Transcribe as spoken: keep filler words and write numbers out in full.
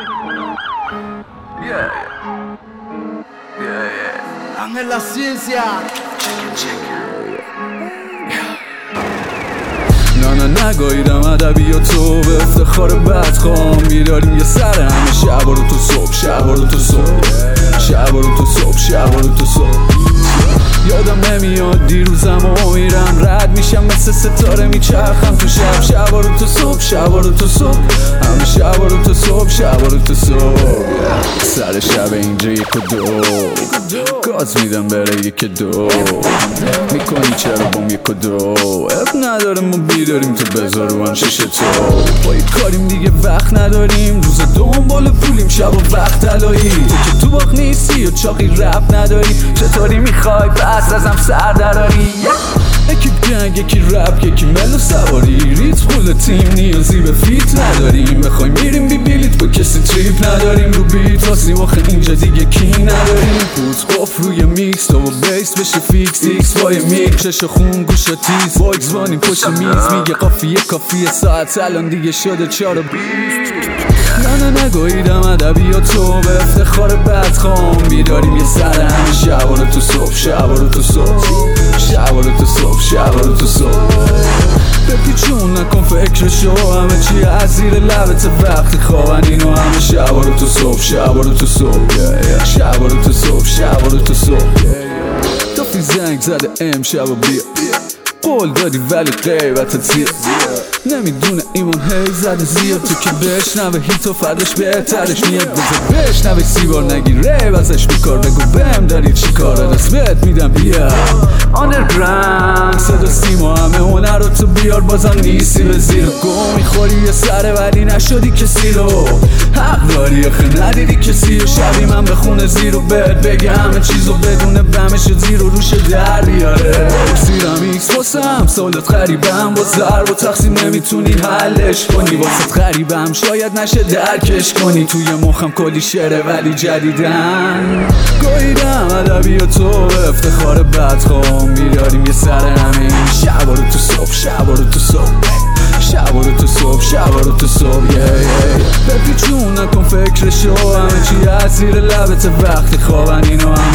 Yeah, yeah, yeah, yeah. Ángel La Ciencia. نه نه نگاهیدم ادبیاتو به افتخار بدخوام میداریم یه سر همه شب رو تو صبح شب رو تو صبح شب رو تو صبح شب رو تو صبح یادم نمیاد دیروزم و میرم رد میشم مثل ستاره میچرخم تو شب شب رو تو صبح شب رو تو صبح همه شب رو تو صبح شب رو تو صبح سر شب اینجا یک و دو گاز میدم بره یک دو میکنی چرا بام یک و دو اب نداره ما بیداریم تو بذار رو شش تو با یک کاریم دیگه وقت نداریم روز دنبال پولیم شب و وقت تلایی تو که تو باق نیستی و چاقی رپ نداری چطوری میخوای پس ازم سر دراری یکی جنگ یکی رپ یکی ملو سواری ریتم پول تیم نیازی به فیت نداریم بخوای میریم بی بیلیت با کسی تریپ نداریم رو بیت واسیم آخه اینجا دیگه کی نداریم پوت قف روی میکس تو با بیس بشه فیکس ایکس وای میک چش خون گوشا تیز باکس وانیم پشت میز میگه قافیه کافیه ساعت الان دیگه شده چار و بیست نه نه نگاهیدم ادبیاتو به افتخار بدخوام بیداریم یه سر همه شب رو تو صبح شب رو تو صبح شب رو تو صبح شب رو تو صبح بپیچون نکن فکرشو همه چی از زیر لبت وقتی خوابن اینو همه شب رو تو صبح شب رو تو صبح شب رو تو صبح شب رو تو صبح توفی زنگ زده امشب و بیا قول دادی ولی غیبتت زیر نمیدونه ایمان هی زده زیر تو که بشنوه هیت و فردش بهترش میاد بزر بشنوه سی بار نگی ریب ازش بیکار بگو بهم داری چی کاره دست بهت میدم بیا آندرگراند صدا سیما همه هنر رو تو بیار بازم نیستی به زیر گم میخوری یه سره ولی نشدی کسی رو حق داری آخه ندیدی کسی و شبی من به خونه زیر و بهت بگه همه چیزو بدونه بمش زیر و روش در بیاره سیرم ایکس واسم سولت غریبم با ضرب و تقسیم نمیتونی حلش کنی واسه غریبم شاید نشه درکش کنی توی مخم کلی شعره ولی جدیدن گاهیدم ادبیاتو به افتخار بدخوام میداریم یه سر همین شب رو تو صبح شب رو تو صبح شب رو تو صبح شب رو تو صبح بپیچون نکن فکرشو همه چی از زیر لبت وقتی خوابن اینو هم